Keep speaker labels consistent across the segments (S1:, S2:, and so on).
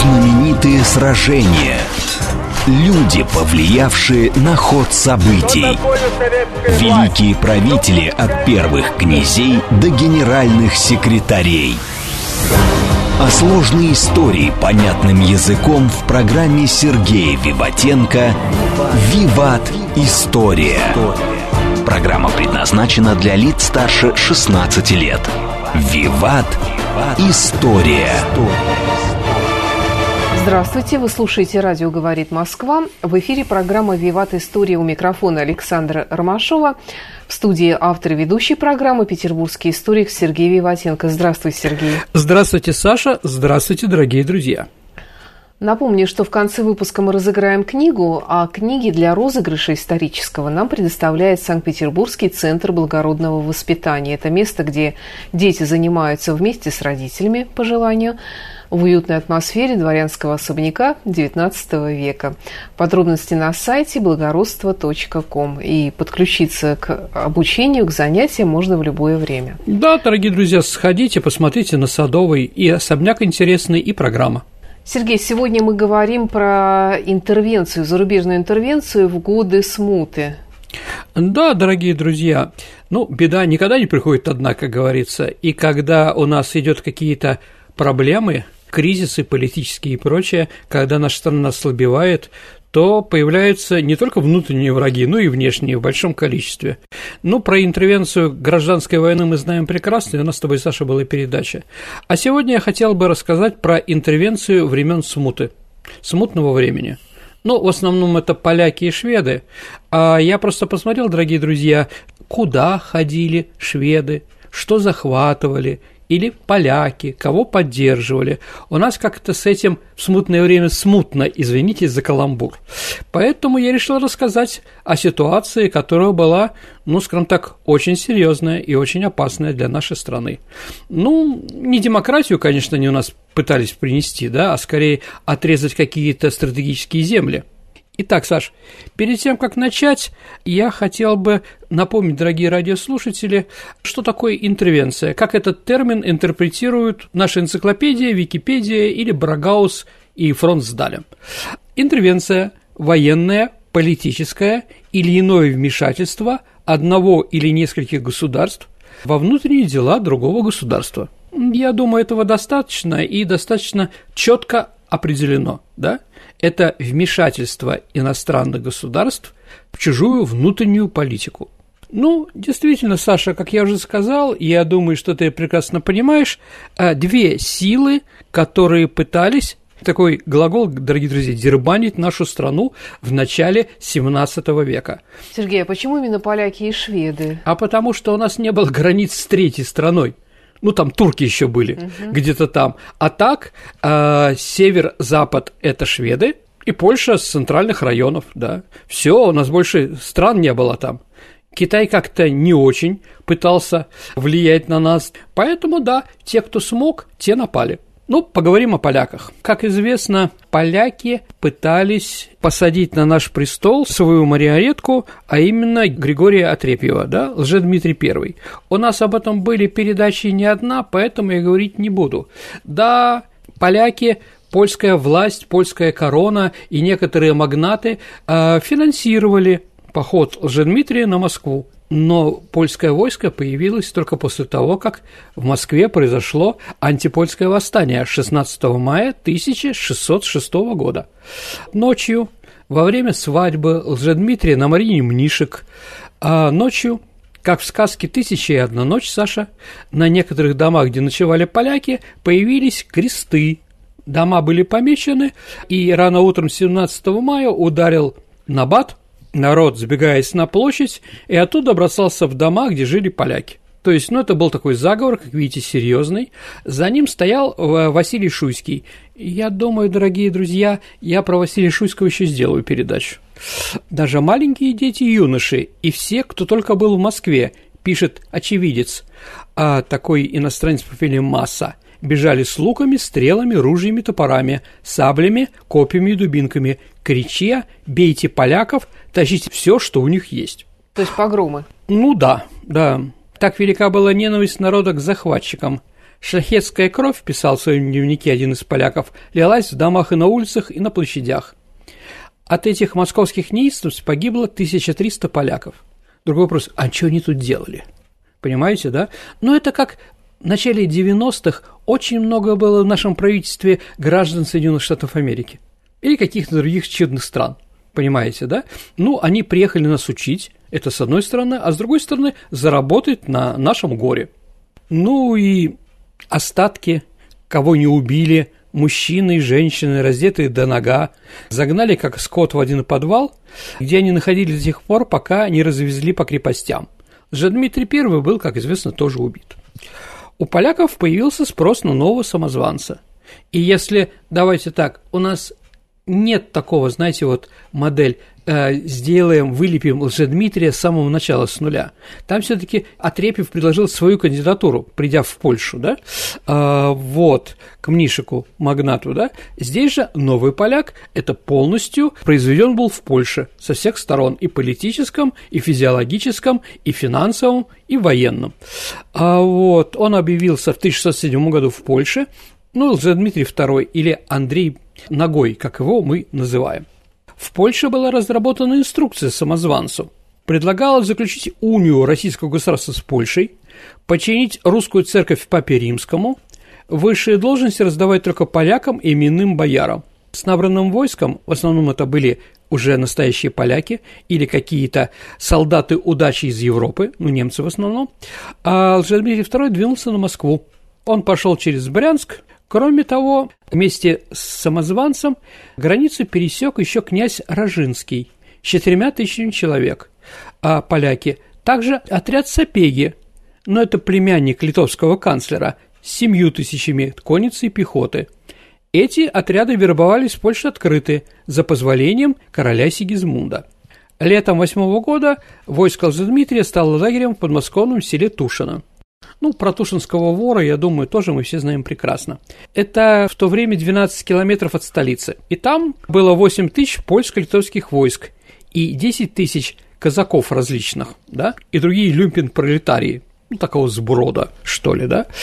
S1: Знаменитые сражения. Люди, повлиявшие на ход событий. Великие правители от первых князей до генеральных секретарей. А сложные истории понятным языком в программе Сергея Виватенко «Виват. История». Программа предназначена для лиц старше 16 лет. «Виват. История».
S2: Здравствуйте, вы слушаете «Радио говорит Москва». В эфире программа «Виват. История», у микрофона Александра Ромашова. В студии автор и ведущий программы петербургский историк Сергей Виватенко. Здравствуйте, Сергей.
S3: Здравствуйте, Саша. Здравствуйте, дорогие друзья.
S2: Напомню, что в конце выпуска мы разыграем книгу, а книги для розыгрыша исторического нам предоставляет Санкт-Петербургский центр благородного воспитания. Это место, где дети занимаются вместе с родителями, по желанию, в уютной атмосфере дворянского особняка XIX века. Подробности на сайте благородство.ком. И подключиться к обучению, к занятиям можно в любое время.
S3: Да, дорогие друзья, сходите, посмотрите на Садовый, и особняк интересный, и программа.
S2: Сергей, сегодня мы говорим про интервенцию, зарубежную интервенцию в годы смуты.
S3: Да, дорогие друзья, беда никогда не приходит одна, как говорится, и когда у нас идет какие-то проблемы, кризисы политические и прочее, когда наша страна ослабевает, то появляются не только внутренние враги, но и внешние в большом количестве. Про интервенцию гражданской войны мы знаем прекрасно, и у нас с тобой, Саша, была передача. А сегодня я хотел бы рассказать про интервенцию времен смуты, смутного времени. В основном это поляки и шведы. А я просто посмотрел, дорогие друзья, куда ходили шведы, что захватывали, или поляки, кого поддерживали. У нас как-то с этим в смутное время смутно, извините за каламбур. Поэтому я решил рассказать о ситуации, которая была, скажем так, очень серьезная и очень опасная для нашей страны. Не демократию, конечно, они у нас пытались принести, а скорее отрезать какие-то стратегические земли. Итак, Саш, перед тем, как начать, я хотел бы напомнить, дорогие радиослушатели, что такое интервенция, как этот термин интерпретируют наша энциклопедия, Википедия или Брагаус и Фронсдалем. Интервенция – военное, политическое или иное вмешательство одного или нескольких государств во внутренние дела другого государства. Я думаю, этого достаточно и достаточно четко определено, да? Это вмешательство иностранных государств в чужую внутреннюю политику. Действительно, Саша, как я уже сказал, я думаю, что ты прекрасно понимаешь, две силы, которые пытались, такой глагол, дорогие друзья, дербанить нашу страну в начале XVII века.
S2: Сергей, а почему именно поляки и шведы?
S3: А потому что у нас не было границ с третьей страной. Там турки еще были, где-то там. А так, север-запад – это шведы, и Польша с центральных районов, да. Все, у нас больше стран не было там. Китай как-то не очень пытался влиять на нас. Поэтому, да, те, кто смог, те напали. Поговорим о поляках. Как известно, поляки пытались посадить на наш престол свою марионетку, а именно Григория Отрепьева, да, Лжедмитрий I. У нас об этом были передачи не одна, поэтому я говорить не буду. Да, поляки, польская власть, польская корона и некоторые магнаты финансировали поход Лжедмитрия на Москву. Но польское войско появилось только после того, как в Москве произошло антипольское восстание 16 мая 1606 года. Ночью, во время свадьбы Лжедмитрия на Марине Мнишек, ночью, как в сказке «Тысяча и одна ночь», Саша, на некоторых домах, где ночевали поляки, появились кресты. Дома были помечены, и рано утром 17 мая ударил набат. Народ, сбегаясь на площадь, и оттуда бросался в дома, где жили поляки. То есть, это был такой заговор, как видите, серьезный. За ним стоял Василий Шуйский. Я думаю, дорогие друзья, я про Василия Шуйского еще сделаю передачу. Даже маленькие дети и юноши, и все, кто только был в Москве, пишет очевидец, такой иностранец по фамилии Масса, бежали с луками, стрелами, ружьями, топорами, саблями, копьями и дубинками, крича: «Бейте поляков, тащите все, что у них есть».
S2: То есть погромы?
S3: Да. Так велика была ненависть народа к захватчикам, Шляхетская кровь, писал в своем дневнике один из поляков, лилась в домах и на улицах, и на площадях. От этих московских неистовств погибло 1300 поляков. Другой вопрос, а что они тут делали? Понимаете, да? Но это как в начале 90-х очень много было в нашем правительстве граждан Соединенных Штатов Америки или каких-то других чудных стран. Понимаете, да? Ну, они приехали нас учить, это с одной стороны, а с другой стороны заработать на нашем горе. Ну и остатки, кого не убили, мужчины и женщины, раздетые до нога, загнали как скот в один подвал, где они находились до тех пор, пока не развезли по крепостям. Лжедмитрий I был, как известно, тоже убит. У поляков появился спрос на нового самозванца. И если, давайте так, у нас нет такого, знаете, вот модель вылепим Лжедмитрия с самого начала, с нуля. Там все-таки Отрепьев предложил свою кандидатуру, придя в Польшу, да, к Мнишеку, магнату, да. Здесь же новый поляк, это полностью произведен был в Польше со всех сторон, и политическом, и физиологическом, и финансовом, и военном. Он объявился в 1607 году в Польше, Лжедмитрий II или Андрей Ногой, как его мы называем. В Польше была разработана инструкция самозванцу. Предлагалось заключить унию российского государства с Польшей, подчинить русскую церковь Папе Римскому, высшие должности раздавать только полякам и именным боярам. С набранным войском, в основном это были уже настоящие поляки или какие-то солдаты удачи из Европы, немцы в основном, а Лжедмитрий II двинулся на Москву. Он пошел через Брянск. Кроме того, вместе с самозванцем границу пересек еще князь Рожинский с 4000 человек, а поляки также отряд Сапеги, но это племянник литовского канцлера, с 7000 конницы и пехоты. Эти отряды вербовались в Польше открыты за позволением короля Сигизмунда. Летом 8 года войско Лжедмитрия стало лагерем в подмосковном селе Тушино. Про Тушинского вора, я думаю, тоже мы все знаем прекрасно. Это в то время 12 километров от столицы. И там было 8 тысяч польско-литовских войск и 10 тысяч казаков различных, да, и другие люмпен-пролетарии, такого сброда, что ли, да.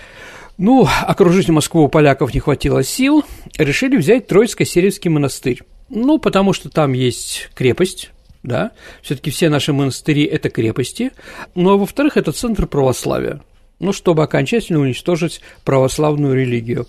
S3: Окружить Москву у поляков не хватило сил, решили взять Троицко-Сергиевский монастырь. Потому что там есть крепость. Да, все-таки все наши монастыри – это крепости, а во-вторых, это центр православия, чтобы окончательно уничтожить православную религию.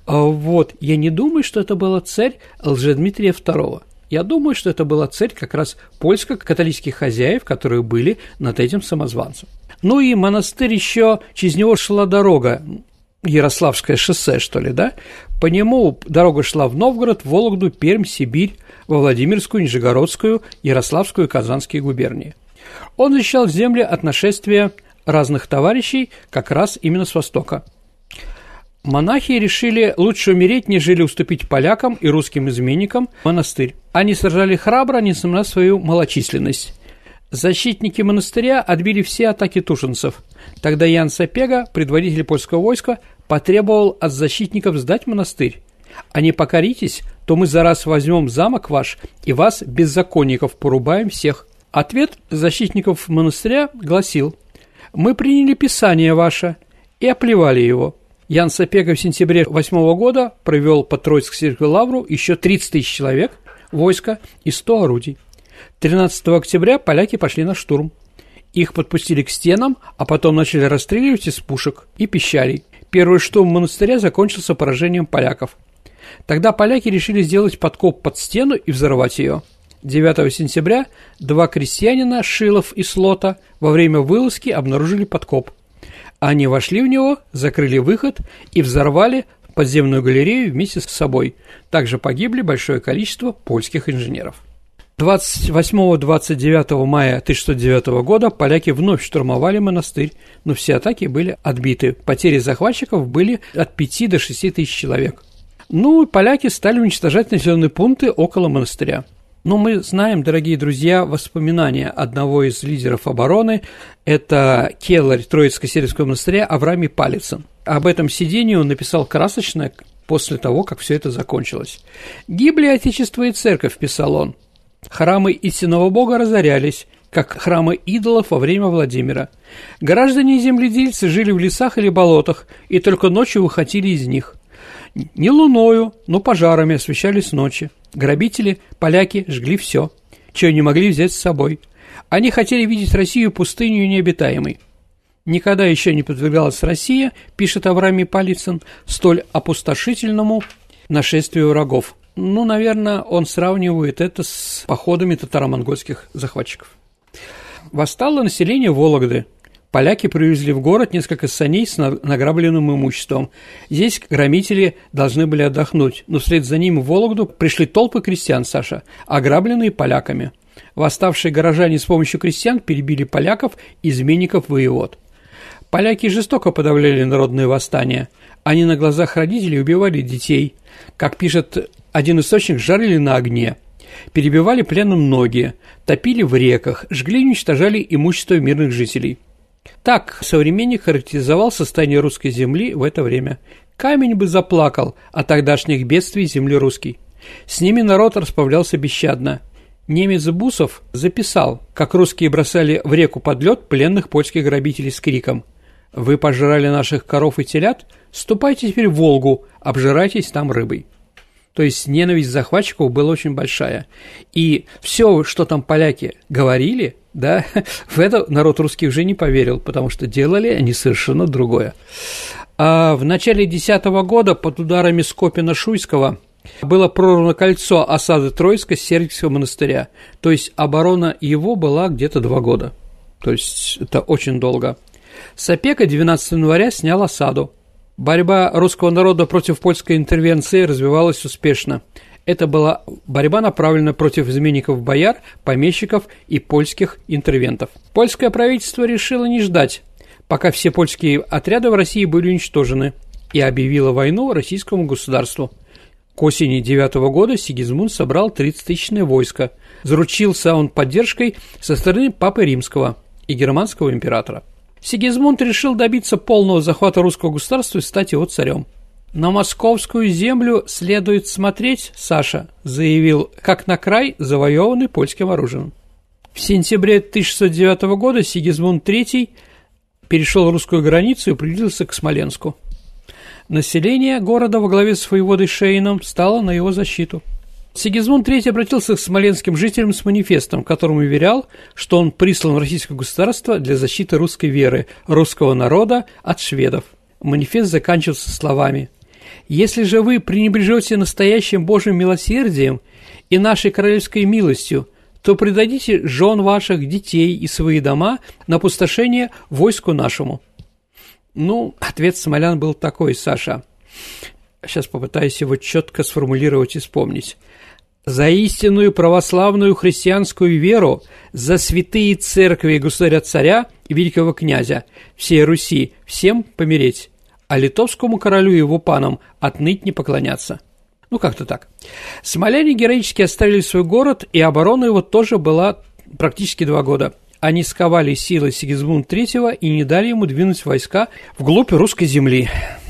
S3: Я не думаю, что это была цель Лжедмитрия II. Я думаю, что это была цель как раз польско-католических хозяев, которые были над этим самозванцем. И монастырь еще, через него шла дорога, Ярославское шоссе, что ли, да? По нему дорога шла в Новгород, Вологду, Пермь, Сибирь, во Владимирскую, Нижегородскую, Ярославскую и Казанские губернии. Он защищал земли от нашествия разных товарищей как раз именно с востока. Монахи решили лучше умереть, нежели уступить полякам и русским изменникам монастырь. Они сражали храбро, несмотря на свою малочисленность. Защитники монастыря отбили все атаки тушинцев. Тогда Ян Сапега, предводитель польского войска, потребовал от защитников сдать монастырь. А не покоритесь, то мы за раз возьмем замок ваш и вас, беззаконников, порубаем всех. Ответ защитников монастыря гласил: мы приняли писание ваше и оплевали его. Ян Сапега в сентябре 8 года провел под Троицко-Сергиевскую лавру еще 30 тысяч человек, войска и 100 орудий. 13 октября поляки пошли на штурм. Их подпустили к стенам, а потом начали расстреливать из пушек и пищалей. Первый штурм монастыря закончился поражением поляков. Тогда поляки решили сделать подкоп под стену и взорвать ее. 9 сентября 2 крестьянина, Шилов и Слота, во время вылазки обнаружили подкоп. Они вошли в него, закрыли выход и взорвали подземную галерею вместе с собой. Также погибли большое количество польских инженеров. 28-29 мая 1609 года поляки вновь штурмовали монастырь, но все атаки были отбиты. Потери захватчиков были от 5 до 6 тысяч человек. Поляки стали уничтожать населенные пункты около монастыря. Мы знаем, дорогие друзья, воспоминания одного из лидеров обороны, это келарь Троицко-Сергиевского монастыря Авраамий Палицын. Об этом сидении он написал красочно после того, как все это закончилось. «Гибли Отечество и Церковь», – писал он. «Храмы истинного Бога разорялись, как храмы идолов во время Владимира. Граждане и земледельцы жили в лесах или болотах, и только ночью выходили из них. Не луною, но пожарами освещались ночи. Грабители, поляки жгли все, чего не могли взять с собой. Они хотели видеть Россию пустынью необитаемой. Никогда еще не подвергалась Россия, пишет Авраамий Полицын, столь опустошительному нашествию врагов. Ну, наверное, он сравнивает это с походами татаро-монгольских захватчиков. Восстало население Вологды. Поляки привезли в город несколько саней с награбленным имуществом. Здесь грабители должны были отдохнуть, но вслед за ним в Вологду пришли толпы крестьян, Саша, ограбленные поляками. Восставшие горожане с помощью крестьян перебили поляков, изменников-воевод. Поляки жестоко подавляли народные восстания. Они на глазах родителей убивали детей. Как пишет один источник, жарили на огне, перебивали пленным ноги, топили в реках, жгли и уничтожали имущество мирных жителей. Так современник характеризовал состояние русской земли в это время. Камень бы заплакал от тогдашних бедствий земли русской. С ними народ расправлялся бесщадно. Немец Бусов записал, как русские бросали в реку под лед пленных польских грабителей с криком: «Вы пожрали наших коров и телят? Ступайте теперь в Волгу, обжирайтесь там рыбой». То есть ненависть захватчиков была очень большая. И все, что там поляки говорили, да, в это народ русский уже не поверил, потому что делали они совершенно другое. А в начале 2010 года под ударами Скопина-Шуйского было прорвано кольцо осады Троицка с Сергиевского монастыря. То есть оборона его была где-то 2 года. То есть это очень долго. Сапега 12 января снял осаду. Борьба русского народа против польской интервенции развивалась успешно. Это была борьба, направленная против изменников бояр, помещиков и польских интервентов. Польское правительство решило не ждать, пока все польские отряды в России были уничтожены, и объявило войну российскому государству. К осени 9 года Сигизмунд собрал 30-тысячное войско. Заручился он поддержкой со стороны Папы Римского и германского императора. Сигизмунд решил добиться полного захвата русского государства и стать его царем. «На московскую землю следует смотреть, Саша», заявил, как на край, завоеванный польским оружием. В сентябре 1609 года Сигизмунд III перешел русскую границу и приблизился к Смоленску. Население города во главе с воеводой Шейном стало на его защиту. Сигизмунд III обратился к смоленским жителям с манифестом, в котором уверял, что он прислан в российское государство для защиты русской веры, русского народа от шведов. Манифест заканчивался словами: «Если же вы пренебрежете настоящим Божьим милосердием и нашей королевской милостью, то предадите жен ваших, детей и свои дома на опустошение войску нашему». Ну, ответ смолян был такой, Саша. Сейчас попытаюсь его четко сформулировать и вспомнить. «За истинную православную христианскую веру, за святые церкви государя-царя и великого князя всей Руси всем помереть, а литовскому королю и его панам отныть не поклоняться». Ну, как-то так. Смоляне героически оставили свой город, и оборона его тоже была практически 2 года. Они сковали силы Сигизмунда III и не дали ему двинуть войска вглубь русской земли.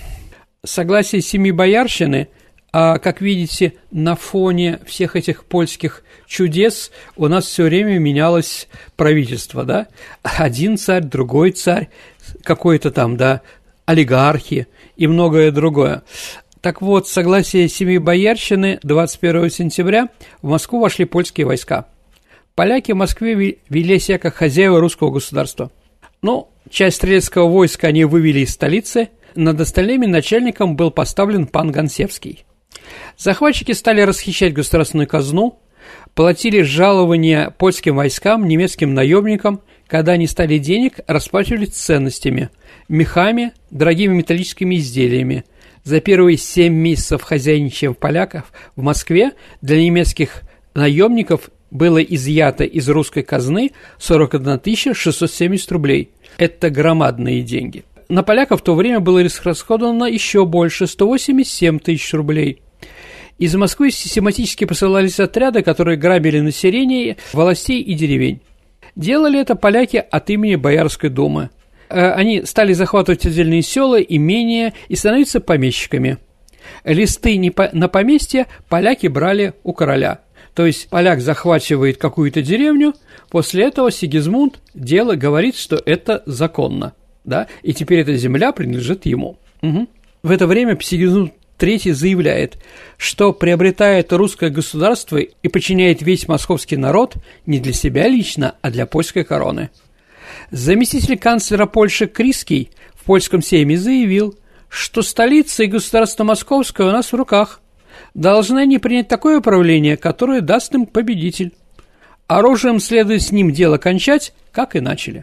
S3: Согласие 7 боярщины, а, как видите, на фоне всех этих польских чудес у нас все время менялось правительство, да? Один царь, другой царь, какой-то там, да, олигархи и многое другое. Так вот, согласие 7 боярщины 21 сентября в Москву вошли польские войска. Поляки в Москве вели себя как хозяева русского государства. Но часть стрелецкого войска они вывели из столицы. Над остальными начальником был поставлен пан Гонсевский. Захватчики стали расхищать государственную казну, платили жалования польским войскам, немецким наемникам. Когда не стали денег, расплачивались ценностями, мехами, дорогими металлическими изделиями. За первые 7 месяцев хозяйничания поляков в Москве для немецких наемников было изъято из русской казны 41 670 рублей. Это громадные деньги. На поляков в то время было расходовано еще больше – 187 тысяч рублей. Из Москвы систематически посылались отряды, которые грабили население, властей и деревень. Делали это поляки от имени Боярской думы. Они стали захватывать отдельные села, имения и становиться помещиками. Листы на поместье поляки брали у короля. То есть поляк захватывает какую-то деревню, после этого Сигизмунд говорит, что это законно, да, и теперь эта земля принадлежит ему. Угу. В это время Сигизмунд III заявляет, что приобретает русское государство и подчиняет весь московский народ не для себя лично, а для польской короны. Заместитель канцлера Польши Криский в польском сейме заявил, что столица и государство московское у нас в руках. Должны они принять такое правление, которое даст им победитель. Оружием следует с ним дело кончать, как и начали.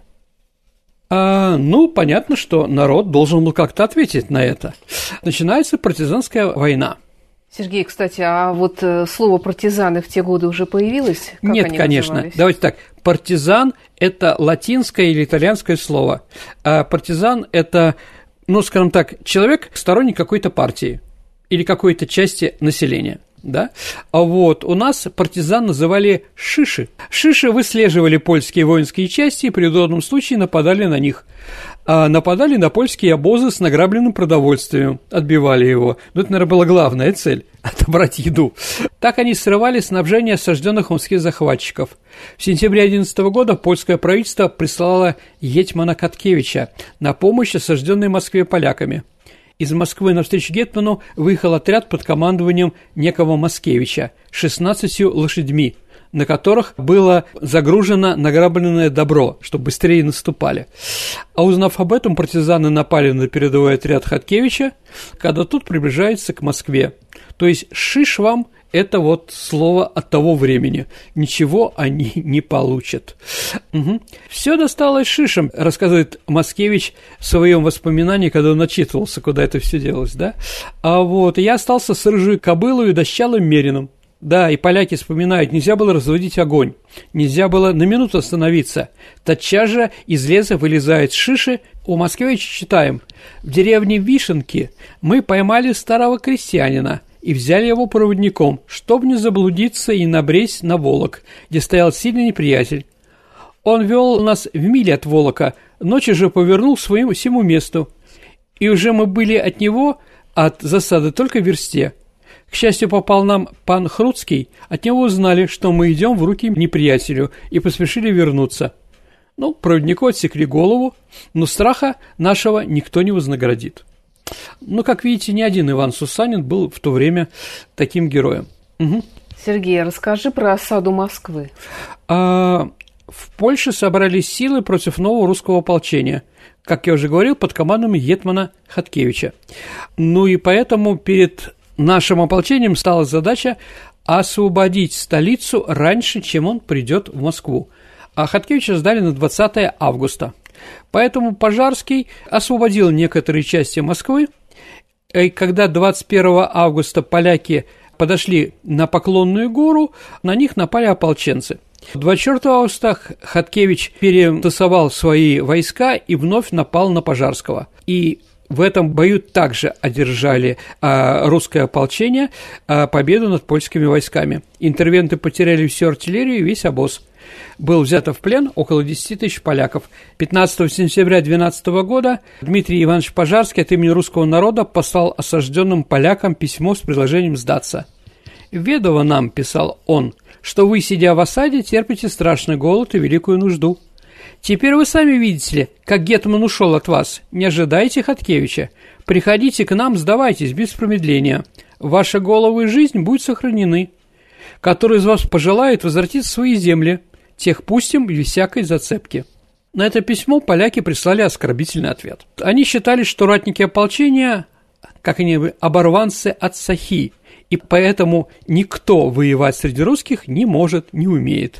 S3: Понятно, что народ должен был как-то ответить на это. Начинается партизанская война.
S2: Сергей, кстати, а вот слово «партизаны» в те годы уже появилось? Как
S3: Нет, конечно. Назывались? Давайте так. Партизан – это латинское или итальянское слово. А партизан – это, скажем так, человек, сторонник какой-то партии или какой-то части населения. Да? А вот у нас партизан называли шиши. Шиши выслеживали польские воинские части и при удобном случае нападали на них. Нападали на польские обозы с награбленным продовольствием, отбивали его. Это, наверное, была главная цель – отобрать еду. Так они срывали снабжение осажденных морских захватчиков. В сентябре 2011 года польское правительство прислало гетмана Хаткевича на помощь осажденной Москве поляками. Из Москвы навстречу гетману выехал отряд под командованием некого Маскевича 16 лошадьми, на которых было загружено награбленное добро, чтобы быстрее наступали. А узнав об этом, партизаны напали на передовой отряд Хаткевича, когда тот приближается к Москве. То есть «шиш вам» – это вот слово от того времени. Ничего они не получат. Угу. «Все досталось шишам», рассказывает Маскевич в своем воспоминании, когда он отчитывался, куда это все делалось. Да? А вот я остался с рыжей кобылой и дощалым мерином. Да, и поляки вспоминают, нельзя было разводить огонь, нельзя было на минуту остановиться. Тотчас же из леса вылезают шиши. У Маскевича читаем: «В деревне Вишенки мы поймали старого крестьянина и взяли его проводником, чтобы не заблудиться и набресть на Волок, где стоял сильный неприятель. Он вел нас в миле от Волока, ночью же повернул к своему сему месту, и уже мы были от него, от засады, только в версте. К счастью, попал нам пан Хруцкий, от него узнали, что мы идем в руки неприятелю, и поспешили вернуться. Проводнику отсекли голову, но страха нашего никто не вознаградит». Как видите, ни один Иван Сусанин был в то время таким героем. Угу.
S2: Сергей, расскажи про осаду Москвы.
S3: В Польше собрались силы против нового русского ополчения, как я уже говорил, под командой гетмана Хаткевича. И поэтому перед нашим ополчением стала задача освободить столицу раньше, чем он придет в Москву. А Хаткевича сдали на 20 августа. Поэтому Пожарский освободил некоторые части Москвы, и когда 21 августа поляки подошли на Поклонную гору, на них напали ополченцы. 24 августа Хаткевич перетасовал свои войска и вновь напал на Пожарского. И в этом бою также одержали русское ополчение победу над польскими войсками. Интервенты потеряли всю артиллерию и весь обоз. Был взято в плен около 10 тысяч поляков. 15 сентября 12 года Дмитрий Иванович Пожарский от имени русского народа послал осажденным полякам письмо с предложением сдаться. «Ведомо нам, – писал он, – что вы, сидя в осаде, терпите страшный голод и великую нужду. Теперь вы сами видите ли, как гетман ушел от вас. Не ожидайте Хаткевича. Приходите к нам, сдавайтесь без промедления. Ваши головы и жизнь будут сохранены. Который из вас пожелает возвратиться в свои земли, тех пустим без всякой зацепки». На это письмо поляки прислали оскорбительный ответ. Они считали, что ратники ополчения, как они, оборванцы от сахи, и поэтому никто воевать среди русских не может, не умеет.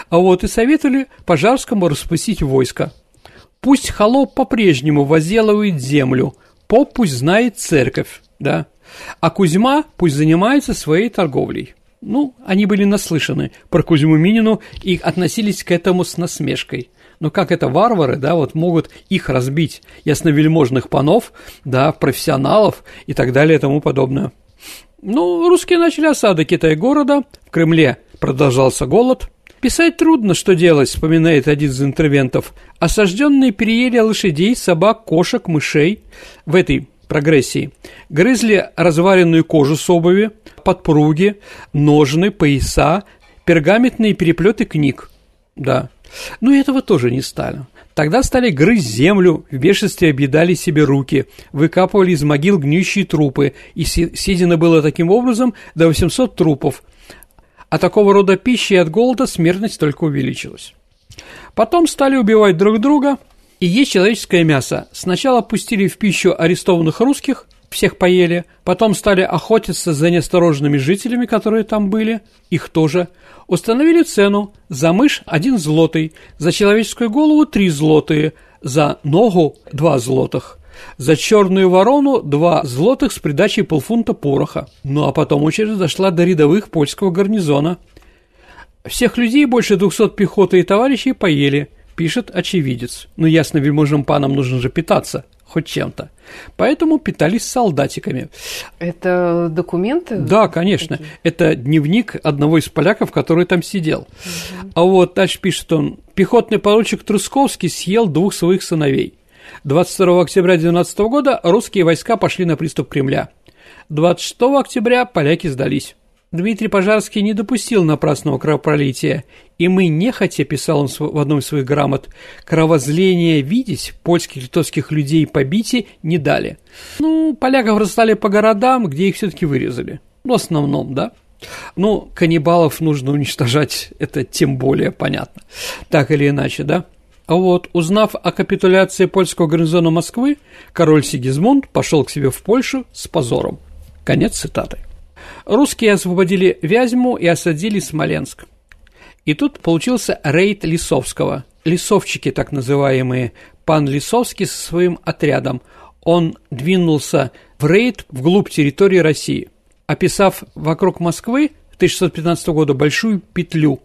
S3: И советовали Пожарскому распустить войско. «Пусть холоп по-прежнему возделывает землю, поп пусть знает церковь, да, а Кузьма пусть занимается своей торговлей». Они были наслышаны про Кузьму Минину и относились к этому с насмешкой. Как это варвары, могут их разбить, ясновельможных панов, профессионалов и так далее и тому подобное. Русские начали осаду Китай-города, в Кремле продолжался голод. «Писать трудно, что делать», – вспоминает один из интервентов. «Осажденные переели лошадей, собак, кошек, мышей». В этой прогрессии грызли разваренную кожу с обуви, подпруги, ножны, пояса, пергаментные переплеты книг, да. Но этого тоже не стали. Тогда стали грызть землю, в бешенстве объедали себе руки, выкапывали из могил гниющие трупы, и съедено было таким образом до 800 трупов. А такого рода пищи и от голода смертность только увеличилась. Потом стали убивать друг друга и есть человеческое мясо. Сначала пустили в пищу арестованных русских, всех поели, потом стали охотиться за неосторожными жителями, которые там были, их тоже. Установили цену: за мышь 1 злотый, за человеческую голову 3 злотые, за ногу 2 злотых, за черную ворону 2 злотых с придачей полфунта пороха. Ну а потом очередь дошла до рядовых польского гарнизона. Всех людей, больше 200 пехоты и товарищей, поели, пишет очевидец. Ну ясно, вельможным панам нужно же питаться хоть чем-то. Поэтому питались солдатиками.
S2: Это документы?
S3: Да, конечно. Такие? Это дневник одного из поляков, который там сидел. А вот дальше пишет он: пехотный поручик Трусковский съел 2 своих сыновей. 22 октября 19 года русские войска пошли на приступ Кремля. 26 октября поляки сдались. Дмитрий Пожарский не допустил напрасного кровопролития, и мы нехотя, писал он в одном из своих грамот, кровозления видеть польских и литовских людей побите не дали. Ну, поляков расстали по городам, где их все-таки вырезали. В основном, да. Ну, каннибалов нужно уничтожать, это тем более понятно. Так или иначе, да. А вот, узнав о капитуляции польского гарнизона Москвы, король Сигизмунд пошел к себе в Польшу с позором. Конец цитаты. Русские освободили Вязьму и осадили Смоленск. И тут получился рейд Лисовского. Лисовчики, так называемые, пан Лисовский со своим отрядом. Он двинулся в рейд вглубь территории России, описав вокруг Москвы 1615 года большую петлю,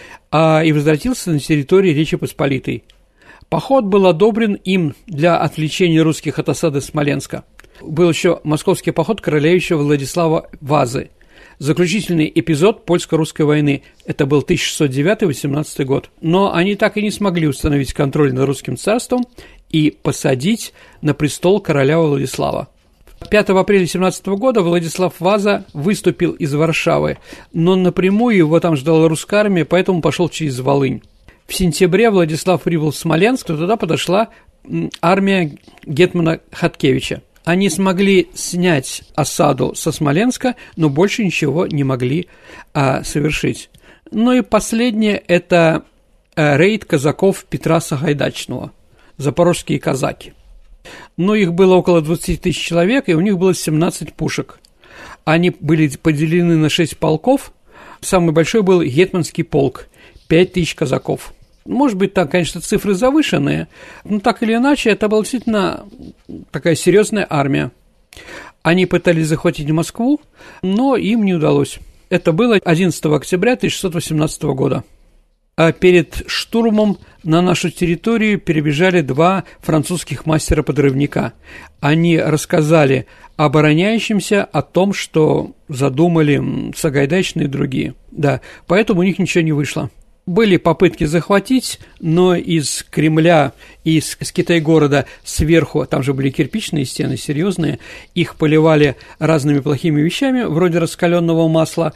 S3: и возвратился на территорию Речи Посполитой. Поход был одобрен им для отвлечения русских от осады Смоленска. Был еще московский поход королевича Владислава Вазы. Заключительный эпизод польско-русской войны. Это был 1609-18 год. Но они так и не смогли установить контроль над русским царством и посадить на престол короля Владислава. 5 апреля 17 года Владислав Ваза выступил из Варшавы, но напрямую его там ждала русская армия, поэтому пошел через Волынь. В сентябре Владислав прибыл в Смоленск, то туда подошла армия гетмана Хаткевича. Они смогли снять осаду со Смоленска, но больше ничего не могли совершить. Ну и последнее – это рейд казаков Петра Сагайдачного, запорожские казаки. Но их было около 20 тысяч человек, и у них было 17 пушек. Они были поделены на 6 полков. Самый большой был гетманский полк – 5 тысяч казаков. Может быть, там, конечно, цифры завышенные, но так или иначе, это была действительно такая серьезная армия. Они пытались захватить Москву, но им не удалось. Это было 11 октября 1618 года. А перед штурмом на нашу территорию перебежали 2 французских мастера-подрывника. Они рассказали обороняющимся о том, что задумали Сагайдачные и другие. Да, поэтому у них ничего не вышло. Были попытки захватить, но из Кремля и из Китай-города сверху, там же были кирпичные стены серьезные, их поливали разными плохими вещами, вроде раскаленного масла,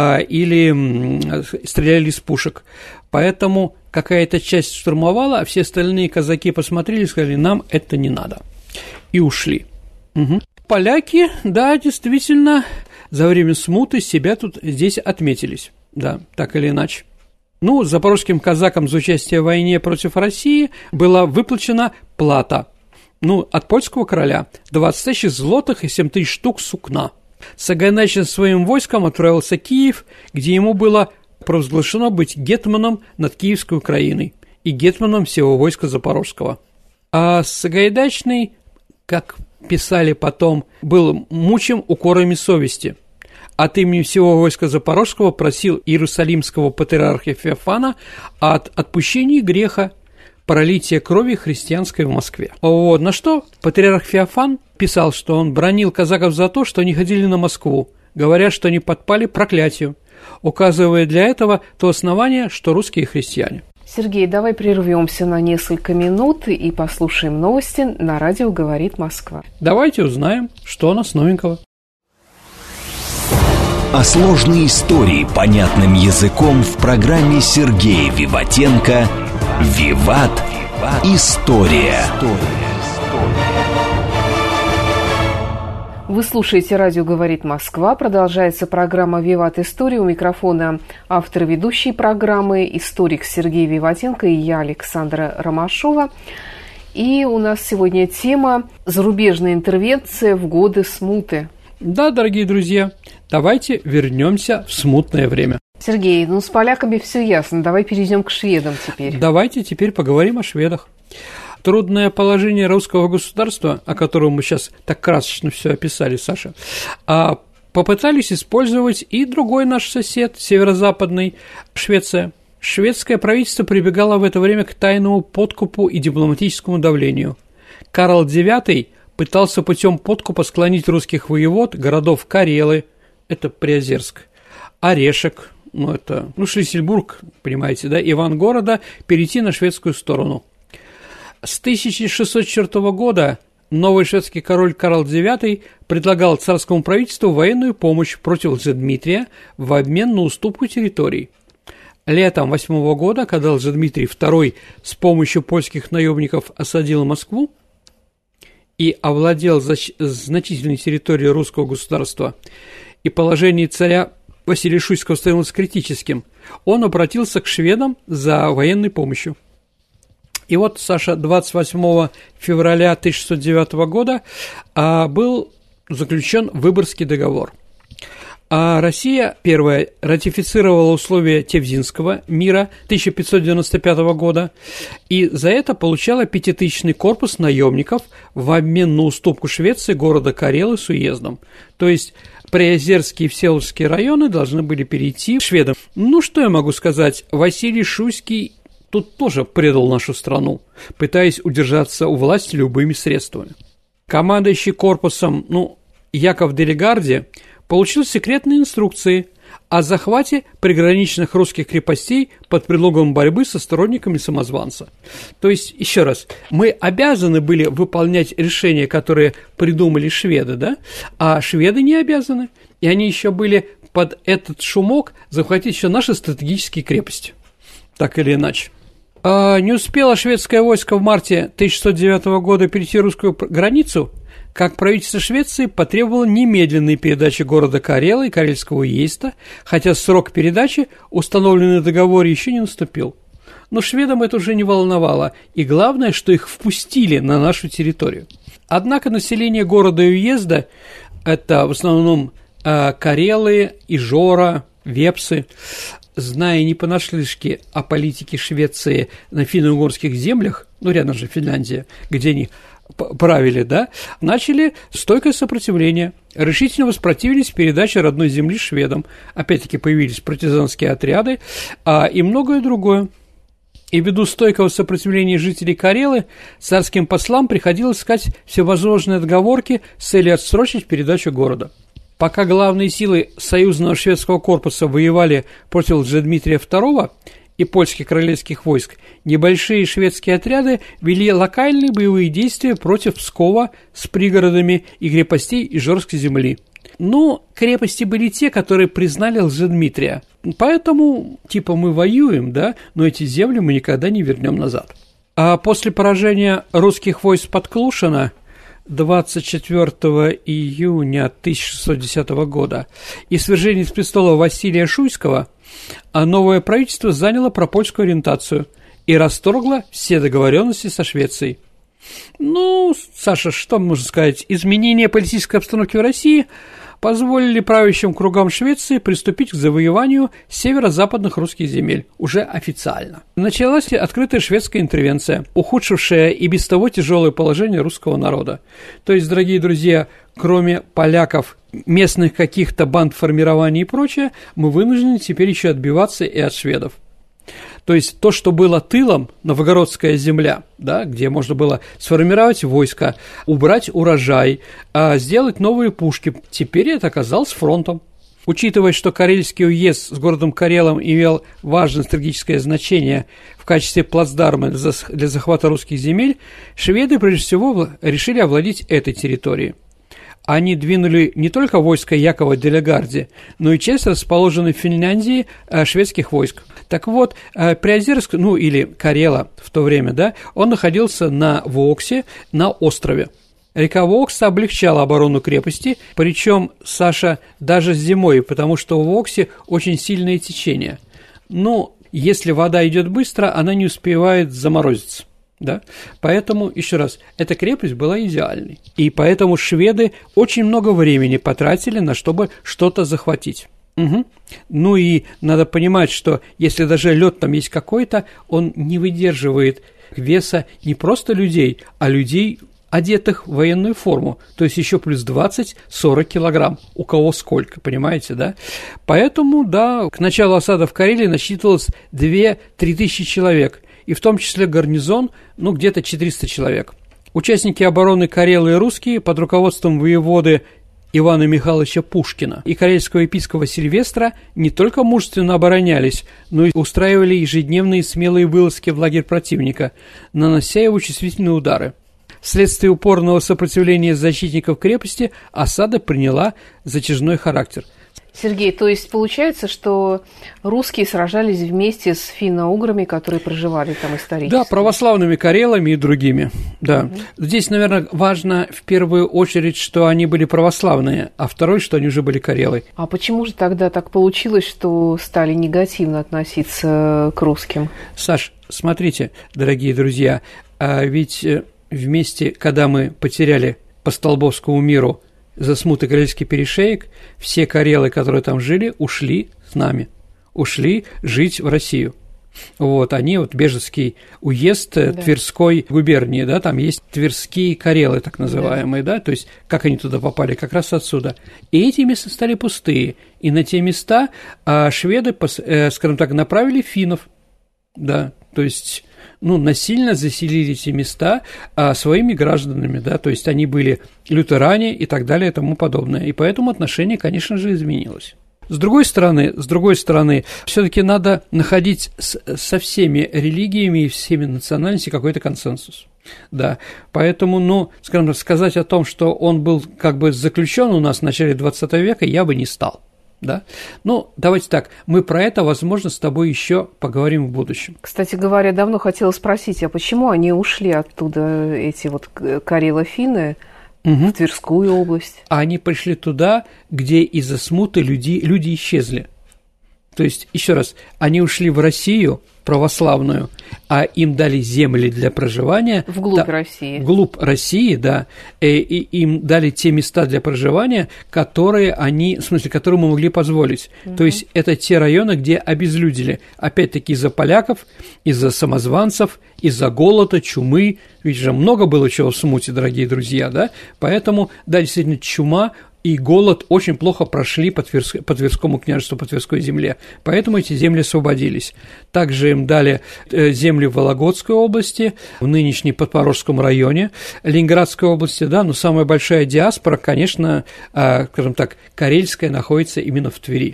S3: или стреляли из пушек. Поэтому какая-то часть штурмовала, а все остальные казаки посмотрели и сказали: нам это не надо. И ушли. Угу. Поляки, да, действительно, за время смуты себя тут здесь отметились. Да, так или иначе. Ну, запорожским казакам за участие в войне против России была выплачена плата. Ну, от польского короля 20 тысяч злотых и 7 тысяч штук сукна. Сагайдач своим войском отправился в Киев, где ему было провозглашено быть гетманом над Киевской Украиной и гетманом всего войска запорожского. А Сагайдачный, как писали потом, был мучим укорами совести. От имени всего войска запорожского просил иерусалимского патриарха Феофана от отпущения греха, пролития крови христианской в Москве. Вот, на что патриарх Феофан писал, что он бранил казаков за то, что они ходили на Москву, говоря, что они подпали проклятию, указывая для этого то основание, что русские христиане.
S2: Сергей, давай прервемся на несколько минут и послушаем новости на радио «Говорит Москва».
S3: Давайте узнаем, что у нас новенького.
S1: А сложные истории понятным языком в программе Сергея Виватенко «Виват. История».
S2: Вы слушаете «Радио говорит Москва». Продолжается программа «Виват. История». У микрофона автор и ведущий программы, историк Сергей Виватенко и я, Александра Ромашова. И у нас сегодня тема «Зарубежная интервенция в годы смуты».
S3: Да, дорогие друзья, давайте вернемся в смутное время.
S2: Сергей, с поляками все ясно. Давай перейдем к шведам теперь.
S3: Давайте теперь поговорим о шведах. Трудное положение русского государства, о котором мы сейчас так красочно все описали, Саша, попытались использовать и другой наш сосед, северо-западный, Швеция. Шведское правительство прибегало в это время к тайному подкупу и дипломатическому давлению. Карл IX пытался путем подкупа склонить русских воевод городов Карелы, это Приозерск, Орешек, Шлиссельбург, понимаете, да, Ивангорода, перейти на шведскую сторону. С 1604 года новый шведский король Карл IX предлагал царскому правительству военную помощь против Лжедмитрия в обмен на уступку территорий. Летом 8 года, когда Лжедмитрий II с помощью польских наемников осадил Москву и овладел значительной территорией русского государства, и положение царя Василия Шуйского становилось критическим, он обратился к шведам за военной помощью. И вот, Саша, 28 февраля 1609 года был заключен Выборгский договор. А Россия, первая, ратифицировала условия Тевзинского мира 1595 года и за это получала 5000-й корпус наемников в обмен на уступку Швеции города Карелы с уездом. То есть Приозерские и Всеволожские районы должны были перейти к шведам. Что я могу сказать? Василий Шуйский тут тоже предал нашу страну, пытаясь удержаться у власти любыми средствами. Командующий корпусом, Яков Делегарди, получил секретные инструкции о захвате приграничных русских крепостей под предлогом борьбы со сторонниками самозванца. То есть, еще раз, мы обязаны были выполнять решения, которые придумали шведы, да? А шведы не обязаны, и они еще были под этот шумок захватить еще наши стратегические крепости, так или иначе. Не успело шведское войско в марте 1609 года перейти русскую границу, как правительство Швеции потребовало немедленной передачи города Карелы и Карельского уезда, хотя срок передачи, установленный в договоре, еще не наступил. Но шведам это уже не волновало, и главное, что их впустили на нашу территорию. Однако население города и уезда, это в основном Карелы, Ижора, Вепсы, зная не понаслышке о политике Швеции на финно-угорских землях, рядом же Финляндия, где они правили, да, начали стойкое сопротивление, решительно воспротивились передаче родной земли шведам. Опять-таки появились партизанские отряды и многое другое. И ввиду стойкого сопротивления жителей Карелы царским послам приходилось искать всевозможные отговорки с целью отсрочить передачу города. Пока главные силы союзного шведского корпуса воевали против Лжедмитрия II и польских королевских войск, небольшие шведские отряды вели локальные боевые действия против Пскова с пригородами и крепостей Ижорской земли. Но крепости были те, которые признали Лжедмитрия. Поэтому, мы воюем, да, но эти земли мы никогда не вернем назад. А после поражения русских войск под Клушино 24 июня 1610 года и свержения с престола Василия Шуйского, новое правительство заняло пропольскую ориентацию и расторгло все договоренности со Швецией. Саша, что можно сказать? Изменение политической обстановки в России позволили правящим кругам Швеции приступить к завоеванию северо-западных русских земель уже официально. Началась открытая шведская интервенция, ухудшившая и без того тяжелое положение русского народа. То есть, дорогие друзья, кроме поляков, местных каких-то бандформирований и прочее, мы вынуждены теперь еще отбиваться и от шведов. То есть то, что было тылом, новгородская земля, да, где можно было сформировать войско, убрать урожай, сделать новые пушки, теперь это оказалось фронтом. Учитывая, что Карельский уезд с городом Карелом имел важное стратегическое значение в качестве плацдарма для захвата русских земель, шведы прежде всего решили овладеть этой территорией. они двинули не только войско Якова Делегарди, но и часть расположенных в Финляндии шведских войск. Так вот, Приозерск, или Карела в то время, да, он находился на Воксе, на острове. Река Вокс облегчала оборону крепости, причем, Саша, даже зимой, потому что в Воксе очень сильное течение. Если вода идет быстро, она не успевает заморозиться. Да? Поэтому, еще раз, эта крепость была идеальной. И поэтому шведы очень много времени потратили на чтобы что-то захватить. Угу. И надо понимать, что если даже лед там есть какой-то, он не выдерживает веса не просто людей, а людей, одетых в военную форму, то есть еще плюс 20-40 килограмм, у кого сколько, понимаете, да? Поэтому, да, к началу осады в Карелии насчитывалось 2-3 тысячи человек, и в том числе гарнизон, где-то 400 человек. Участники обороны Карелы и русские под руководством воеводы Ивана Михайловича Пушкина и карельского епископа Сильвестра не только мужественно оборонялись, но и устраивали ежедневные смелые вылазки в лагерь противника, нанося его чувствительные удары. Вследствие упорного сопротивления защитников крепости осада приняла затяжной характер.
S2: Сергей, то есть получается, что русские сражались вместе с финно-уграми, которые проживали там исторически?
S3: Да, православными карелами и другими, да. Здесь, наверное, важно в первую очередь, что они были православные, а второй, что они уже были карелы.
S2: А почему же тогда так получилось, что стали негативно относиться к русским?
S3: Саш, смотрите, дорогие друзья, ведь вместе, когда мы потеряли по Столбовскому миру за смуты Карельский перешеек, все карелы, которые там жили, ушли с нами, ушли жить в Россию. Они, Бежецкий уезд Тверской губернии, да, там есть тверские карелы, так называемые, да, то есть как они туда попали, как раз отсюда. И эти места стали пустые, и на те места шведы, скажем так, направили финнов, да, то есть насильно заселили эти места своими гражданами, да, то есть они были лютеране и так далее и тому подобное, и поэтому отношение, конечно же, изменилось. С другой стороны, все-таки надо находить со всеми религиями и всеми национальностями какой-то консенсус. Да, поэтому, скажем так, сказать о том, что он был как бы заключен у нас в начале 20 века, я бы не стал. Да? Давайте так, мы про это, возможно, с тобой еще поговорим в будущем.
S2: Кстати говоря, давно хотела спросить, а почему они ушли оттуда, эти карело-финны, в Тверскую область?
S3: Они пришли туда, где из-за смуты люди исчезли. То есть, еще раз, они ушли в Россию православную, а им дали земли для проживания.
S2: Вглубь России.
S3: Вглубь России, да. И им дали те места для проживания, которые которые мы могли позволить. То есть, это те районы, где обезлюдили. Опять-таки, из-за поляков, из-за самозванцев, из-за голода, чумы. Ведь же много было чего в смуте, дорогие друзья, да. Поэтому, да, действительно, чума и голод очень плохо прошли по Тверскому княжеству, по Тверской земле, поэтому эти земли освободились. Также им дали земли в Вологодской области, в нынешней Подпорожском районе, Ленинградской области, да, но самая большая диаспора, конечно, скажем так, карельская, находится именно в Твери.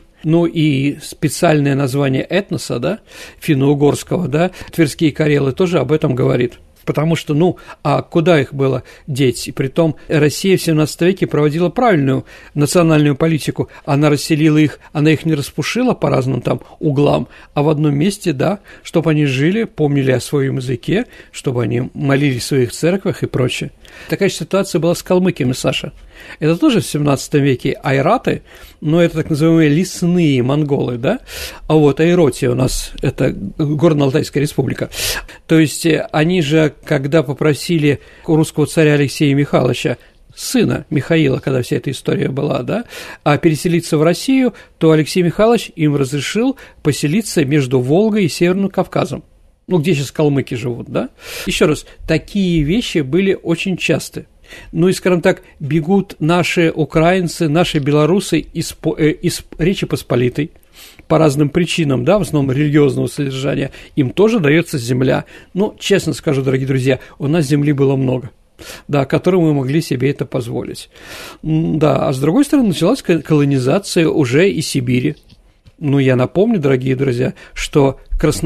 S3: И специальное название этноса, да, финно-угорского, да, тверские карелы тоже об этом говорит. Потому что, а куда их было деть? И притом Россия в 17 веке проводила правильную национальную политику. Она расселила их, она их не распушила по разным там углам, а в одном месте, да, чтобы они жили, помнили о своем языке, чтобы они молились в своих церквях и прочее. Такая же ситуация была с калмыками, Саша. Это тоже в 17 веке айраты, но это так называемые лесные монголы, да? Айроти у нас – это Горно-Алтайская республика. То есть они же, когда попросили у русского царя Алексея Михайловича, сына Михаила, когда вся эта история была, да, переселиться в Россию, то Алексей Михайлович им разрешил поселиться между Волгой и Северным Кавказом. Где сейчас калмыки живут, да? Еще раз, такие вещи были очень часты. И, скажем так, бегут наши украинцы, наши белорусы из Речи Посполитой по разным причинам, да, в основном религиозного содержания, им тоже дается земля. Честно скажу, дорогие друзья, у нас земли было много, да, которым мы могли себе это позволить. Да, а с другой стороны, началась колонизация уже и Сибири. Я напомню, дорогие друзья, что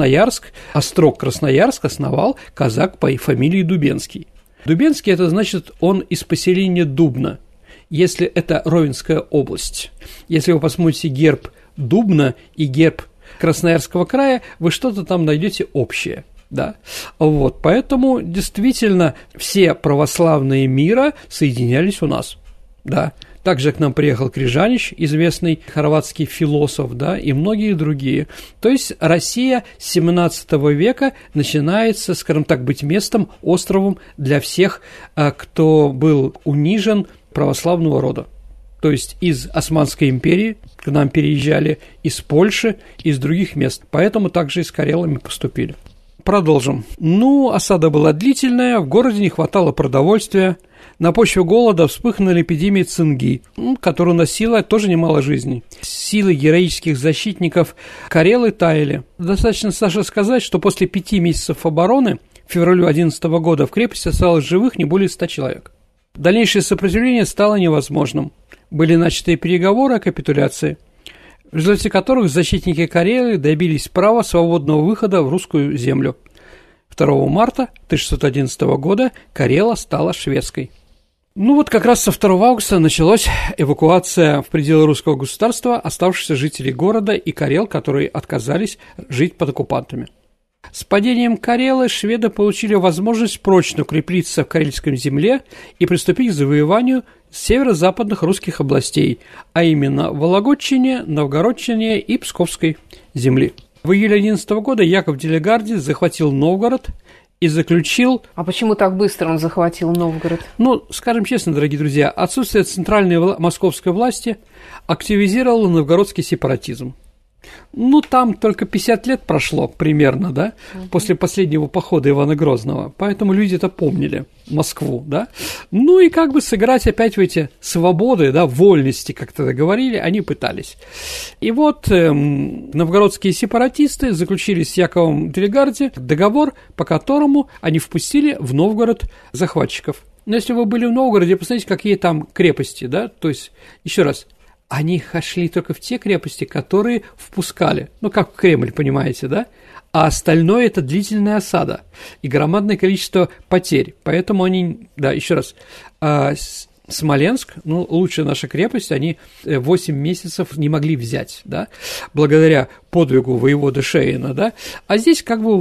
S3: острог Красноярск основал казак по фамилии Дубенский. Дубенский – это значит, он из поселения Дубна. если это Ровенская область. Если вы посмотрите герб Дубна и герб Красноярского края, вы что-то там найдете общее. Да? Вот, поэтому действительно все православные мира соединялись у нас. Да? Также к нам приехал Крижанич, известный хорватский философ, да, и многие другие. То есть Россия с 17 века начинается, скажем так, быть местом, островом для всех, кто был унижен православного рода. То есть из Османской империи к нам переезжали из Польши, из других мест. Поэтому также и с карелами поступили. Продолжим. Осада была длительная, в городе не хватало продовольствия. На почве голода вспыхнули эпидемии цинги, которая носила тоже немало жизней. Силы героических защитников Карелы таяли. Достаточно, Саша, сказать, что после 5 месяцев обороны, в феврале 2011 года, в крепости осталось живых не более 100 человек. Дальнейшее сопротивление стало невозможным. Были начаты переговоры о капитуляции, в результате которых защитники Карелы добились права свободного выхода в русскую землю. 2 марта 1611 года Карела стала шведской. Как раз со 2 августа началась эвакуация в пределы русского государства оставшихся жителей города и карел, которые отказались жить под оккупантами. С падением Карелы шведы получили возможность прочно укрепиться в карельской земле и приступить к завоеванию северо-западных русских областей, а именно Вологодчине, Новгородчине и Псковской земли. В июле 2011 года Яков Делегарди захватил Новгород и заключил...
S2: А почему так быстро он захватил Новгород?
S3: Скажем честно, дорогие друзья, отсутствие центральной московской власти активизировало новгородский сепаратизм. Там только 50 лет прошло примерно, да, после последнего похода Ивана Грозного, поэтому люди это помнили, Москву, да. И как бы сыграть опять в эти свободы, да, вольности, как тогда говорили, они пытались. И новгородские сепаратисты заключили с Яковом Делегарди договор, по которому они впустили в Новгород захватчиков. Но если вы были в Новгороде, посмотрите, какие там крепости, да, то есть, еще раз, они шли только в те крепости, которые впускали, как в Кремль, понимаете, да? А остальное – это длительная осада и громадное количество потерь. Поэтому они, да, еще раз, Смоленск, лучшая наша крепость, они 8 месяцев не могли взять, да, благодаря подвигу воеводы Шейна, да. А здесь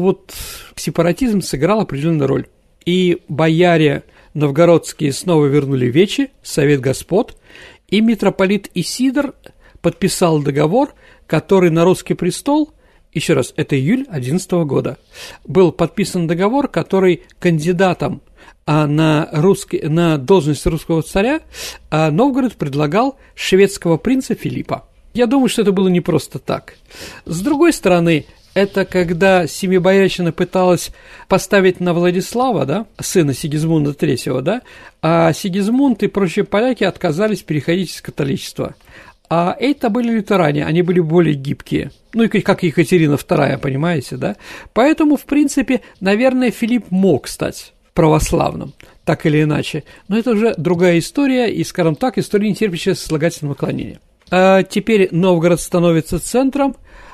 S3: сепаратизм сыграл определенную роль. И бояре новгородские снова вернули вечи, совет господ, и митрополит Исидор подписал договор, который на русский престол, еще раз, это июль 2011 года, был подписан договор, который кандидатам на должность русского царя Новгород предлагал шведского принца Филиппа. Я думаю, что это было не просто так. С другой стороны, это когда Семибоярщина пыталась поставить на Владислава, да, сына Сигизмунда III, да, а Сигизмунд и прочие поляки отказались переходить из католичества. А это были лютеране, они были более гибкие, и как Екатерина II, понимаете, да. Поэтому, в принципе, наверное, Филипп мог стать православным, так или иначе. Но это уже другая история, и, скажем так, история, не терпящая сослагательного наклонения. А теперь Новгород становится центром,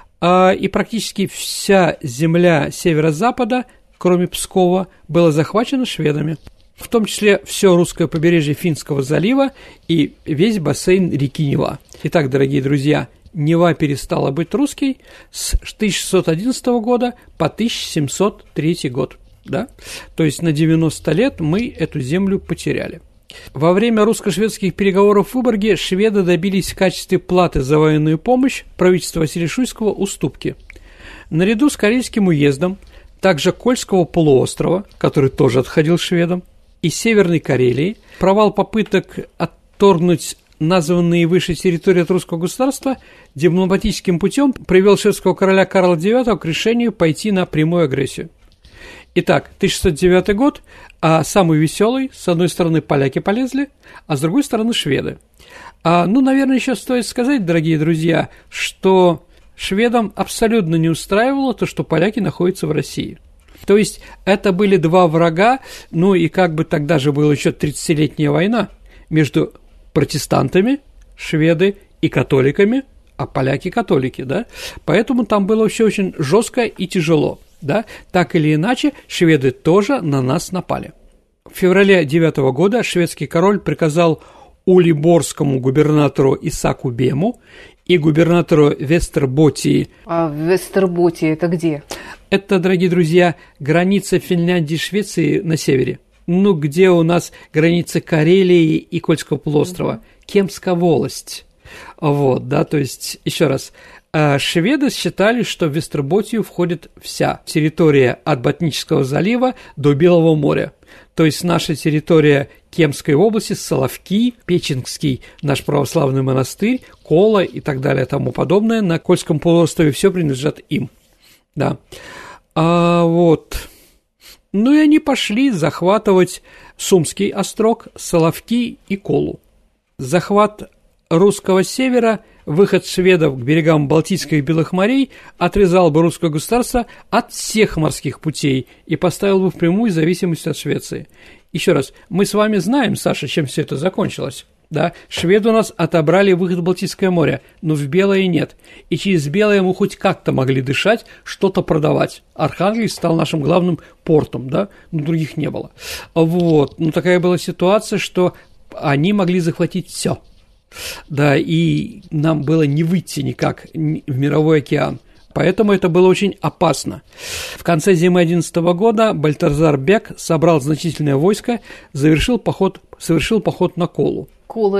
S3: и практически вся земля северо-запада, кроме Пскова, была захвачена шведами, в том числе все русское побережье Финского залива и весь бассейн реки Нева. Итак, дорогие друзья, Нева перестала быть русской с 1611 года по 1703 год, да? То есть на 90 лет мы эту землю потеряли. Во время русско-шведских переговоров в Выборге шведы добились в качестве платы за военную помощь правительства Василия Шуйского уступки. Наряду с Карельским уездом, также Кольского полуострова, который тоже отходил шведам, и Северной Карелии, провал попыток отторгнуть названные выше территории от русского государства дипломатическим путем привел шведского короля Карла IX к решению пойти на прямую агрессию. Итак, 1609 год, а самый веселый, с одной стороны, поляки полезли, а с другой стороны, шведы. Наверное, еще стоит сказать, дорогие друзья, что шведам абсолютно не устраивало то, что поляки находятся в России. То есть, это были два врага, и тогда же была еще 30-летняя война между протестантами, шведы, и католиками, а поляки католики, да, поэтому там было вообще очень жестко и тяжело. Да, так или иначе, шведы тоже на нас напали. В феврале 9 года шведский король приказал улиборскому губернатору Исааку Бему и губернатору Вестерботии.
S2: А Вестерботия это где?
S3: Это, дорогие друзья, граница Финляндии и Швеции на севере. Ну, где у нас граница Карелии и Кольского полуострова. Кемская волость. Вот, да, то есть, еще раз, шведы считали, что в Вестерботию входит вся территория от Ботнического залива до Белого моря. То есть наша территория Кемской области, Соловки, Печенгский наш православный монастырь, Кола и так далее, тому подобное, на Кольском полуострове все принадлежат им. Да. Вот. Ну и они пошли захватывать Сумский острог, Соловки и Колу. Захват русского севера, выход шведов к берегам Балтийских и Белых морей отрезал бы русское государство от всех морских путей и поставил бы в прямую зависимость от Швеции. Еще раз, мы с вами знаем, Саша, чем все это закончилось. Да? Шведы у нас отобрали выход в Балтийское море, но в Белое нет. И через Белое мы хоть как-то могли дышать, что-то продавать. Архангельск стал нашим главным портом, да? Но других не было. Вот. Ну, такая была ситуация, что они могли захватить все. Да, и нам было не выйти никак в мировой океан. Поэтому это было очень опасно. В конце зимы 2011 года Бальтазар Бек собрал значительное войско, совершил поход на Колу.
S2: Кола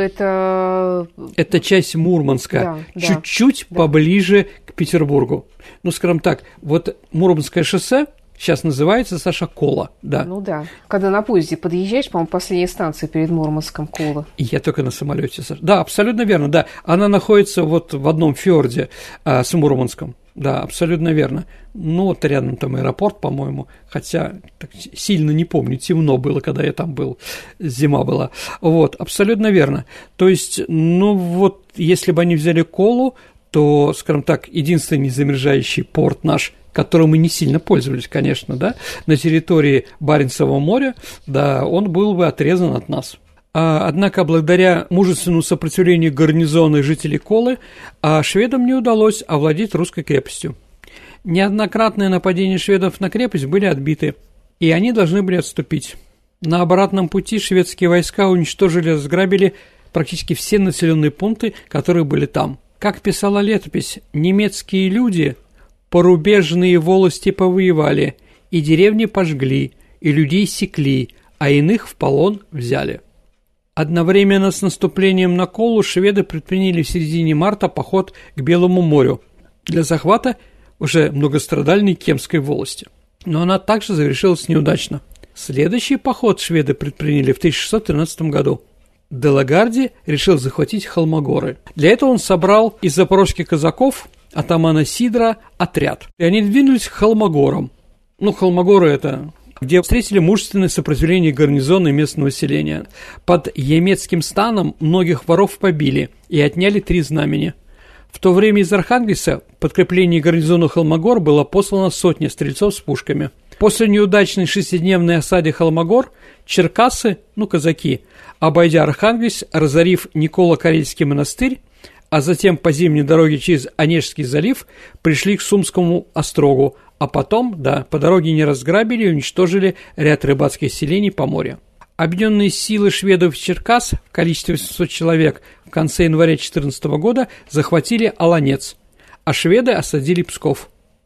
S2: это
S3: часть Мурманска,
S2: да,
S3: чуть-чуть поближе к Петербургу. Ну, скажем так, вот Мурманское шоссе сейчас называется, Саша, Кола, да.
S2: Ну да. Когда на поезде подъезжаешь, по-моему, последняя станция перед Мурманском Кола.
S3: Я только на самолете, Саша. Да, абсолютно верно, да. Она находится вот в одном фьорде с Мурманском. Да, абсолютно верно. Ну, вот рядом там аэропорт, по-моему, хотя так сильно не помню, темно было, когда я там был, зима была. Вот, абсолютно верно. То есть, ну вот, если бы они взяли Колу, то, скажем так, единственный незамерзающий порт наш, которым мы не сильно пользовались, конечно, да, на территории Баренцева моря, да, он был бы отрезан от нас. Однако, благодаря мужественному сопротивлению гарнизона и жителей Колы, шведам не удалось овладеть русской крепостью. Неоднократные нападения шведов на крепость были отбиты, и они должны были отступить. На обратном пути шведские войска уничтожили и разграбили практически все населенные пункты, которые были там. Как писала летопись, немецкие люди порубежные волости повоевали, и деревни пожгли, и людей секли, а иных в полон взяли. Одновременно с наступлением на Колу шведы предприняли в середине марта поход к Белому морю для захвата уже многострадальной Кемской волости. Но она также завершилась неудачно. Следующий поход шведы предприняли в 1613 году. Де Лагарди решил захватить Холмогоры. Для этого он собрал из запорожских казаков атамана Сидора отряд. И они двинулись к Холмогорам. Ну, Холмогоры – это где встретили мужественное сопротивление гарнизона и местного населения. Под Емецким станом многих воров побили и отняли 3 знамени. В то время из Архангельска в подкреплении гарнизона Холмогор было послано 100 стрельцов с пушками. После неудачной 6-дневной осады Холмогор черкассы, казаки, обойдя Архангельск, разорив Николо-Карельский монастырь, а затем по зимней дороге через Онежский залив пришли к Сумскому острогу, а потом, по дороге не разграбили и уничтожили ряд рыбацких селений по морю. Объединенные силы шведов и Черкас в количестве 800 человек в конце января 2014 года захватили Олонец, а шведы осадили Псков.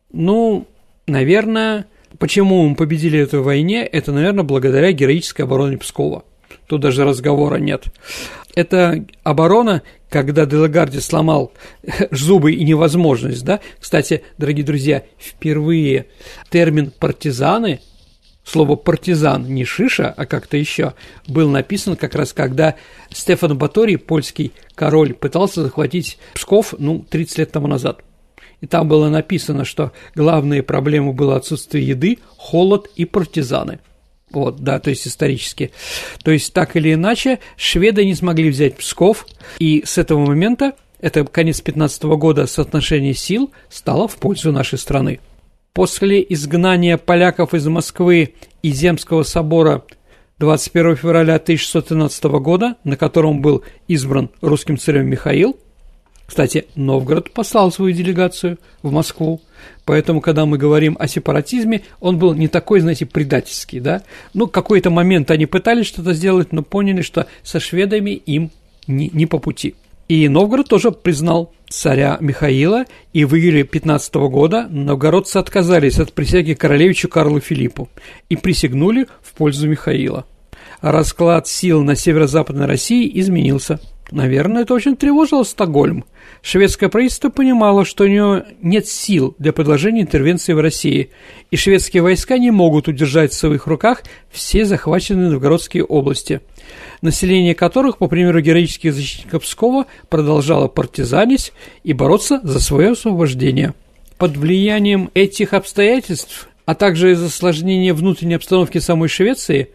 S3: Наверное, почему мы победили в этой войне, это, наверное, благодаря героической обороне Пскова. Тут даже разговора нет. Это оборона, когда Де Лагарди сломал зубы и невозможность, да? Кстати, дорогие друзья, впервые термин «партизаны», слово «партизан» не «шиша», а как-то еще, был написан как раз, когда Стефан Баторий, польский король, пытался захватить Псков, 30 лет тому назад. И там было написано, что главные проблемы было отсутствие еды, холод и партизаны. То есть исторически. То есть, так или иначе, шведы не смогли взять Псков, и с этого момента, это конец 15 года, соотношение сил стало в пользу нашей страны. После изгнания поляков из Москвы и Земского собора 21 февраля 1613 года, на котором был избран русским царем Михаил, кстати, Новгород послал свою делегацию в Москву, поэтому, когда мы говорим о сепаратизме, он был не такой, предательский, да? Какой-то момент они пытались что-то сделать, но поняли, что со шведами им не по пути. И Новгород тоже признал царя Михаила, и в июле 15 года новгородцы отказались от присяги королевичу Карлу Филиппу и присягнули в пользу Михаила. Расклад сил на северо-западной России изменился. Наверное, это очень тревожило Стокгольм. Шведское правительство понимало, что у него нет сил для предложения интервенции в России, и шведские войска не могут удержать в своих руках все захваченные новгородские области, население которых, по примеру героических защитников Пскова, продолжало партизанить и бороться за свое освобождение. Под влиянием этих обстоятельств, а также из-за осложнения внутренней обстановки самой Швеции,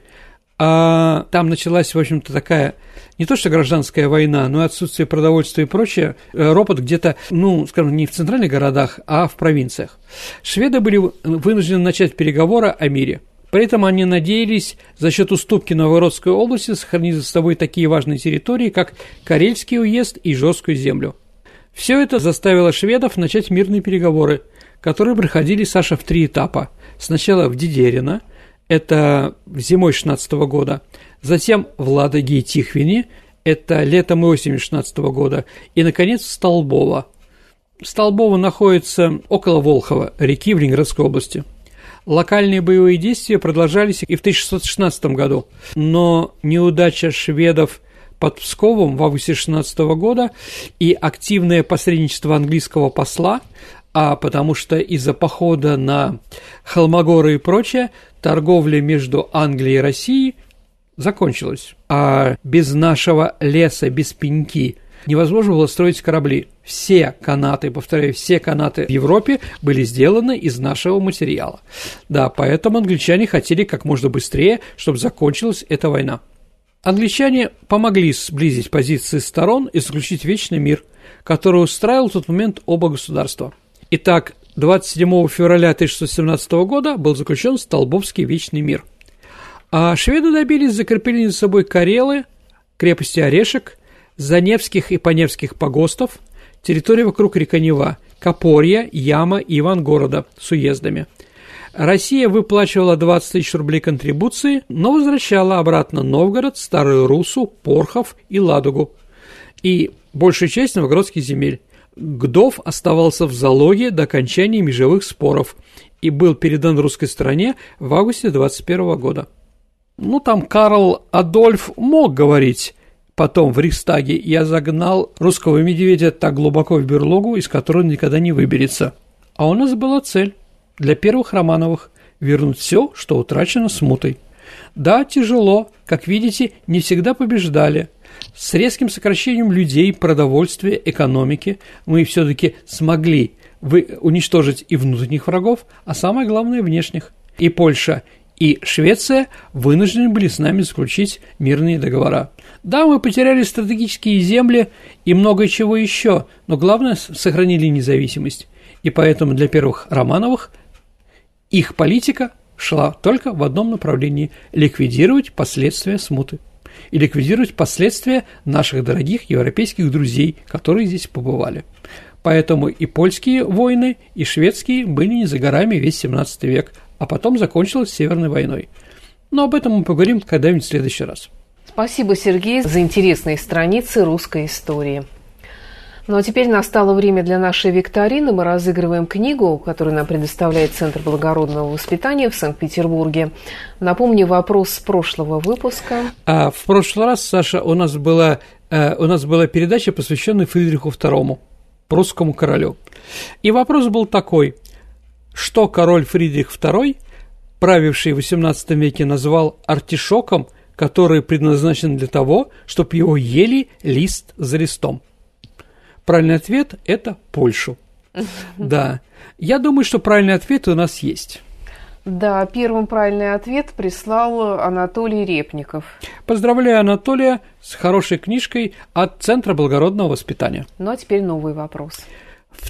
S3: там началась, в общем-то, такая не то что гражданская война, но и отсутствие продовольствия и прочее, ропот где-то, скажем, не в центральных городах, а в провинциях. Шведы были вынуждены начать переговоры о мире. При этом они надеялись за счет уступки Новгородской области сохранить за собой такие важные территории, как Карельский уезд и Ижорскую землю. Все это заставило шведов начать мирные переговоры, которые проходили, Саша, в 3 этапа. Сначала в Дидерино, это зимой 16 года, затем в Ладоге и Тихвине, это летом и осенью 16 года, и, наконец, в Столбово. Столбово находится около Волхова, реки в Ленинградской области. Локальные боевые действия продолжались и в 1616 году, но неудача шведов под Псковом в августе 16 года и активное посредничество английского посла, потому что из-за похода на Холмогоры и прочее торговля между Англией и Россией закончилась. А без нашего леса, без пеньки невозможно было строить корабли. Все канаты, повторяю, все канаты в Европе были сделаны из нашего материала. Да, поэтому англичане хотели как можно быстрее, чтобы закончилась эта война. Англичане помогли сблизить позиции сторон и заключить вечный мир, который устраивал в тот момент оба государства. Итак, 27 февраля 1617 года был заключен Столбовский вечный мир. А шведы добились закрепления за собой Карелы, крепости Орешек, Заневских и Поневских погостов, территории вокруг река Нева, Копорья, Яма и Ивангорода с уездами. Россия выплачивала 20 тысяч рублей контрибуции, но возвращала обратно Новгород, Старую Руссу, Порхов и Ладогу и большую часть новгородских земель. Гдов оставался в залоге до окончания межевых споров и был передан русской стороне в августе 21 года. Там Карл Адольф мог говорить потом в Рейхстаге: «Я загнал русского медведя так глубоко в берлогу, из которой он никогда не выберется». А у нас была цель для первых Романовых – вернуть все, что утрачено смутой. Да, тяжело, как видите, не всегда побеждали. С резким сокращением людей, продовольствия, экономики мы все-таки смогли уничтожить и внутренних врагов, а самое главное – внешних. И Польша, и Швеция вынуждены были с нами заключить мирные договора. Да, мы потеряли стратегические земли и многое чего еще, но главное – сохранили независимость. И поэтому для первых Романовых их политика шла только в одном направлении – ликвидировать последствия смуты и ликвидировать последствия наших дорогих европейских друзей, которые здесь побывали. Поэтому и польские войны, и шведские были не за горами весь 17 век, а потом закончилась Северной войной. Но об этом мы поговорим когда-нибудь в следующий раз.
S2: Спасибо, Сергей, за интересные страницы русской истории. Ну а теперь настало время для нашей викторины. Мы разыгрываем книгу, которую нам предоставляет Центр благородного воспитания в Санкт-Петербурге. Напомню вопрос с прошлого выпуска.
S3: В прошлый раз, Саша, у нас была передача, посвященная Фридриху II, прусскому королю. И вопрос был такой: что король Фридрих II, правивший в XVIII веке, назвал артишоком, который предназначен для того, чтобы его ели лист за листом? Правильный ответ – это Польшу. Да. Я думаю, что правильный ответ у нас есть.
S2: Да, первым правильный ответ прислал Анатолий Репников.
S3: Поздравляю Анатолия с хорошей книжкой от Центра благородного воспитания.
S2: Ну а теперь новый вопрос.
S3: В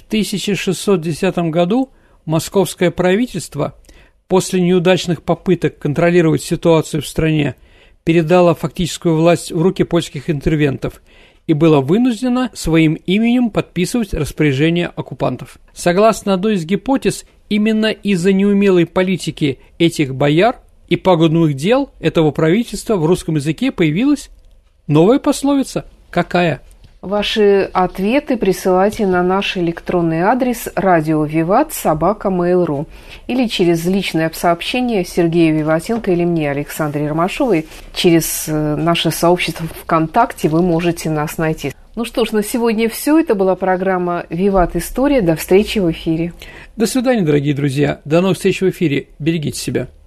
S3: 1610 году московское правительство после неудачных попыток контролировать ситуацию в стране передало фактическую власть в руки польских интервентов и было вынуждено своим именем подписывать распоряжения оккупантов. Согласно одной из гипотез, именно из-за неумелой политики этих бояр и пагубных дел этого правительства в русском языке появилась новая пословица Какая?
S2: Ваши ответы присылайте на наш электронный адрес radiovivat@mail.ru или через личное сообщение Сергея Виватенко или мне, Александре Ромашовой. Через наше сообщество ВКонтакте вы можете нас найти. Ну что ж, на сегодня все. Это была программа «Виват. История». До встречи в эфире.
S3: До свидания, дорогие друзья. До новых встреч в эфире. Берегите себя.